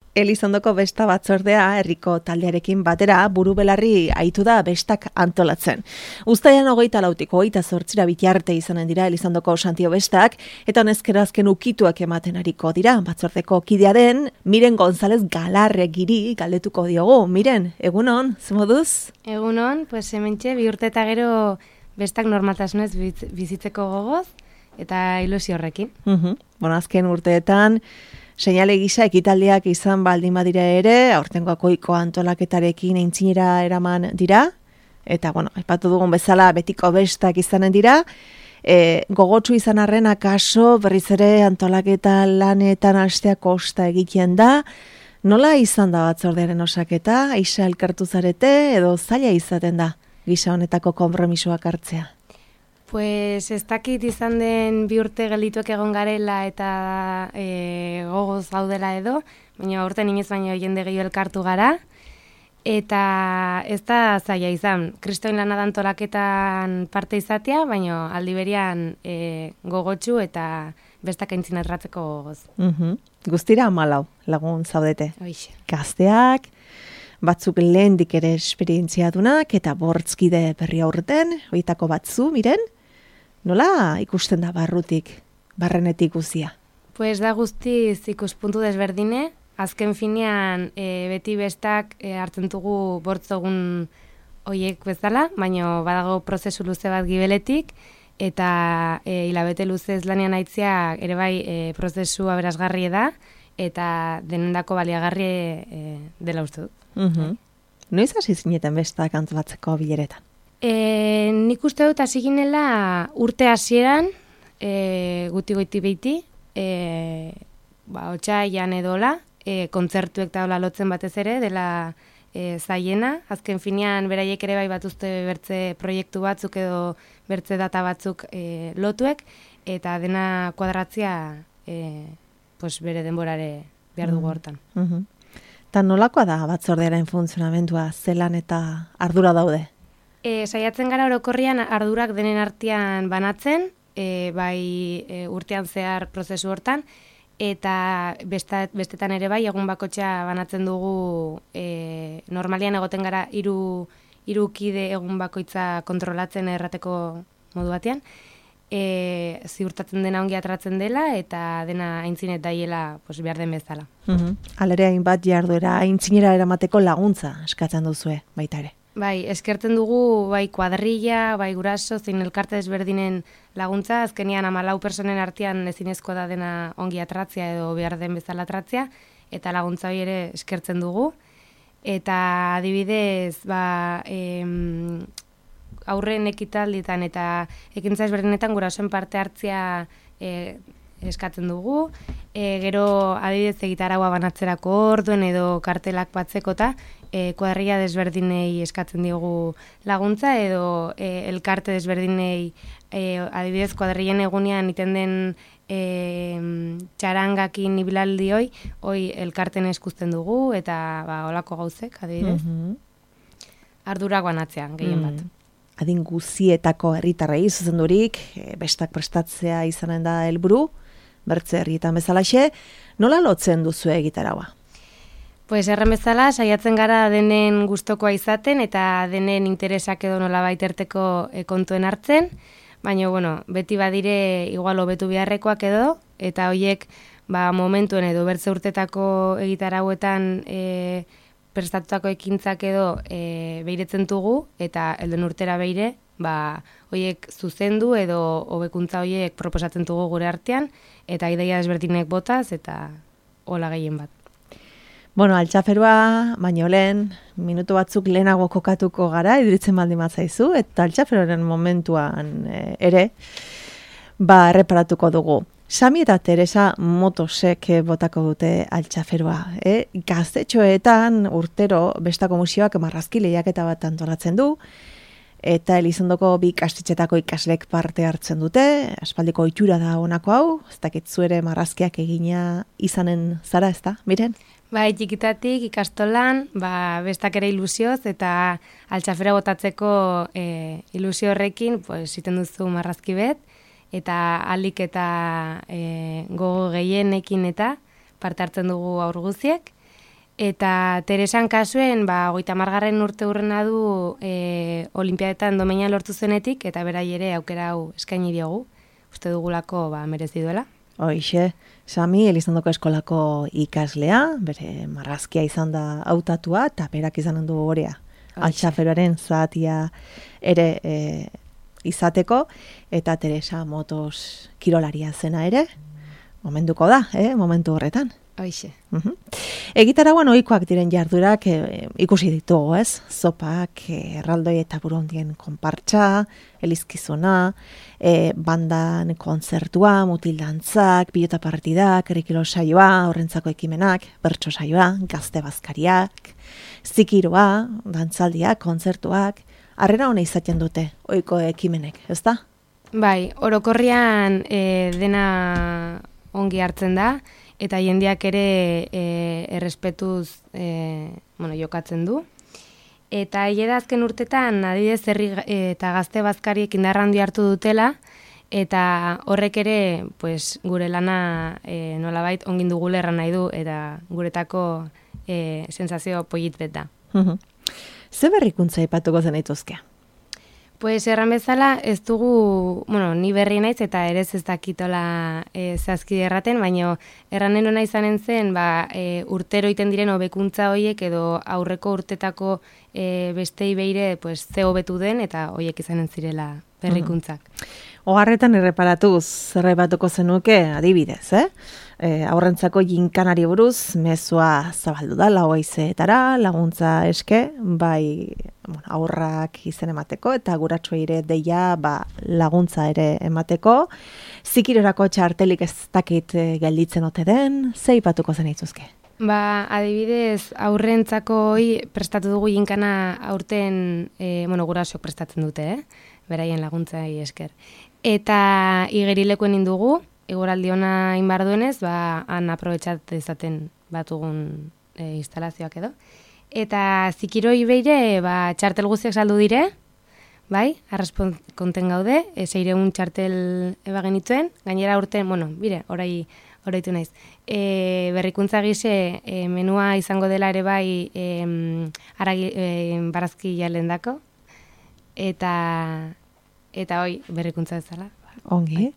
Elizondoko besta batzordea herriko taldearekin batera buru belarri aitu da bestak antolatzen. Uztailan 24tik 28ra bitarte izanen dira Elizondoko Santio bestak, eta honezkero azken ukituak ematen ariko dira. Batzordeko kidea den Miren González Galarregiri galdetuko diogu. Miren, egunon, ze moduz? Egunon, pues hementxe, 2 urte eta gero bestak normaltasunez bizitzeko gogoz eta ilusio horrekin. Bueno, azken urteetan seinale gisa ekitaldiak izan baldin badira ere, aurtengoak ohiko antolaketarekin aintzinera eraman dira, eta bueno, aipatu dugun bezala betiko bestak izanen dira, gogotsu izan arren akaso berriz ere antolaketa lanetan hastea kosta egiten da. Nola izan da batzordearen osaketa? Aisa elkartu zarete edo zaila izaten da gisa honetako konpromisoak hartzea? Pues ez dakit izan den 2 urte geldituak egon garela eta gogoz gaudela edo, baina aurten inoiz baino jende gehiago elkartu gara, eta ez da zaila izan. Kristoin lana antolaketan parte izatea, baina aldi berean gogotsu eta bestak aintzinatratzeko gogoz. Guztira 14 lagun zaudete. Hoixe. Gazteak, batzuk lehendik ere esperientziadunak eta bortzkide berri aurten, horietako batzu, Miren? Nola ikusten da barrenetik guzia? Pues da guztiz ikuspuntu desberdine, azken finean beti bestak hartzen dugu bortzogun hoiek bezala, baina badago prozesu luze bat gibeletik, eta hilabete luzez lanean aitzea ere bai prozesu aberasgarri da, eta denendako baliagarri dela uste dut. Noiz hasi zineten bestak antolatzeko bileretan? Nik uste dut hasi ginela urte hasieran, guti-goiti behiti, otsailean edola, kontzertuek eta hola lotzen batez ere, dela zaiena. Azken finean beraiek ere bai batuzte bertze proiektu batzuk edo bertze data batzuk lotuek, eta dena kuadratzea bere denborare behar dugu hortan. Eta nolakoa da batzordearen funtzionamendua, zelan eta ardura daude? Saiatzen gara orokorrian ardurak denen artean banatzen, urtean zehar prozesu hortan, eta bestetan ere bai, egun bakotxa banatzen dugu, normalian egoten gara 3 kide egun bakoitza kontrolatzen errateko modu batean, ziurtatzen dena ongi atratzen dela, eta dena aintzinet daiela behar den bezala. Alere hainbat jarduera aintzinera eramateko laguntza eskatzen duzue, baita ere. Bai, eskertzen dugu, bai kuadrilla, bai guraso, zein elkarte desberdinen laguntza, azkenian 14 personen artean ezinezko da dena ongi atratzea edo behar den bezala atratzea, eta laguntza hori ere eskertzen dugu. Eta adibidez, aurren ekitalditan eta ekintza ezberdinetan gurasoen parte hartzea eskatzen dugu, gero adibidez egitaragua banatzerako orduen edo kartelak batzekota, kuadrilla desberdinei eskatzen diogu laguntza edo elkarte desberdinei adibidez kuadrillen egunean iten den txarangakin ibilaldi hoi elkarten eskuzten dugu eta olako gauzek adibidez. Ardurak banatzean gehien bat. Adin guzietako herritarrei zuzendurik, bestak prestatzea izanen da helburu, bertze herrietan bezalaxe, nola lotzen duzu egitaragua? Pues erran bezala, saiatzen gara denen gustokoa izaten eta denen interesak edo nola baiterteko kontuen hartzen, baina beti badire igual hobetu beharrekoak edo, eta hoiek momentuen edo bertze urtetako egitarauetan prestatutako ekintzak edo behiretzen dugu, eta elden urtera behire, hoiek zuzendu edo hobekuntza hoiek proposatzen dugu gure artean, eta ideia desberdinek botaz, eta hola gehien bat. Bueno, altxaferua, baino lehen, minutu batzuk lehenago kokatuko gara, iduritzen baldin batzaizu, eta altxaferoren momentuan ere, erreparatuko dugu. Sami eta Teresa Motosek botako dute altxaferua. Gaztetxoetan urtero bestako museoak marrazki lehiaketa bat antolatzen du, eta Elizondoko 2 ikastetxetako ikaslek parte hartzen dute, aspaldiko ohitura da honako hau, ez dakit zuere marrazkiak egina izanen zara, ez da, Miren? Bai, txikitatik ikastolan, bestak ere ilusioz, eta altxafera botatzeko ilusio horrekin, ziten duzu marrazki bet, eta alik eta gogo gehienekin eta parte hartzen dugu aur guziek. Eta Teresan kasuen, 30. urte hurrena du Olimpiadetan domeina lortu zenetik, eta berai ere aukera hau eskaini diogu. Uste dugulako merezi duela. Hoixe, Sami Elizondoko eskolako ikaslea, bere marrazkia izan da hautatua, eta berak izan du gorea. Altxaferoaren zatia ere izateko, eta Teresa motos kirolaria zena ere, momentuko da, momentu horretan. Hoixe. Egitaragoan ohikoak diren jardurak ikusi ditugu, ez? Zopak, erraldoi eta burundien konpartsa, elizkizuna, bandan kontzertua, mutildantzak, pilota partidak, herrikilo saioa, horrentzako ekimenak, bertso saioa, gazte bazkariak, zikiroa, dantzaldiak, kontzertuak, harrera hona izaten dute, ohiko ekimenek, ez da? Bai, orokorrian dena ongi hartzen da, eta jendeak ere errespetuz jokatzen du. Eta da azken urtetan, adibidez, herri eta gazte bazkariek indarra handi hartu dutela, eta horrek ere gure lana nolabait ongin dugula erran nahi du, eta guretako sensazio polit bet da. Ze berrikuntza aipatuko zen aituzke? Erran bezala, ez dugu, ni berri naiz eta ere ez dakitola zazkide erraten, baina erranen hona izanen zen, urtero iten diren hobekuntza hoiek edo aurreko urtetako bestei beire ze hobetu den eta hoiek izanen zirela berrikuntzak. Oharretan erreparatuz, zerrebatuko zenuke adibidez, aurrentzako jinkanari buruz, mezua zabaldu da, lauaizeetara, laguntza eske, aurrak izen emateko, eta guratxoa ere deia laguntza ere emateko. Zikirorako txartelik ez dakit gelditzen ote den, ze ipatuko zen ituzke? Adibidez, aurrentzako prestatu dugu jinkana aurten, gurasoak prestatzen dute, beraien laguntzai esker. Eta igerilekoen indugu, eguraldi ona inbar duenez, han aprobetxat izaten batugun instalazioak edo. Eta zikiroi beire, txartel guztiak saldu dire, arraspon konten gaude, 600 txartel eba genituen, gainera urten, oraitu naiz. Berrikuntza gise, menua izango dela ere barazki jalen dako, eta berrikuntza ezala. Ongi.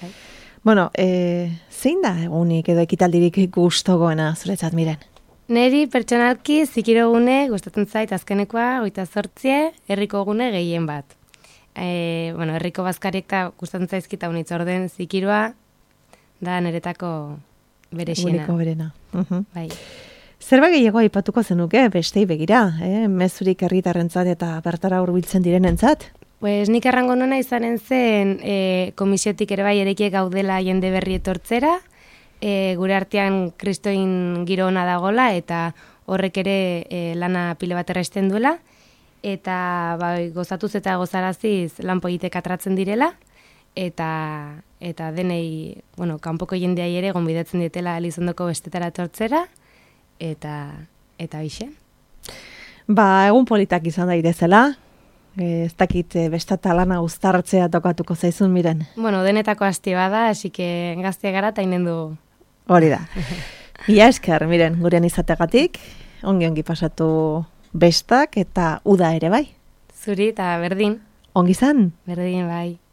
Zein da egunik edo ekitaldirik gustogoena zuretzat miren? Neri pertsonalki zikirogune gustatzen zait azkenekoa 28 herriko gune gehien bat. Herriko bazkariek eta gustatzen zaizkita unitz orden zikiroa da niretako berexena. Uniko berena. Bai. Zerba gehiago aipatuko zenuke bestei begira, mezurik herritarrentzat eta bertara hurbiltzen direnentzat? Nik errango nona izanen zen komisiotik ere erekiek gaudela jende berri etortzera, gure artean kristoin giro ona dagola eta horrek ere lana pile bat erresten duela, eta gozatuz eta gozaraziz lan politek atratzen direla, eta denei, kanpoko jendeai ere gonbidatzen dietela Elizondoko bestetara etortzera, eta bixe. Egun politak izan dairezela, ez dakit bestata lana uztartzea tokatuko zaizun miren. Denetako asti bada, hasi que gaztea gara eta inen du. Hori da. Ia esker, miren, gurean izategatik, ongi pasatu bestak eta uda ere bai. Zuri eta berdin. Ongi zan? Berdin bai.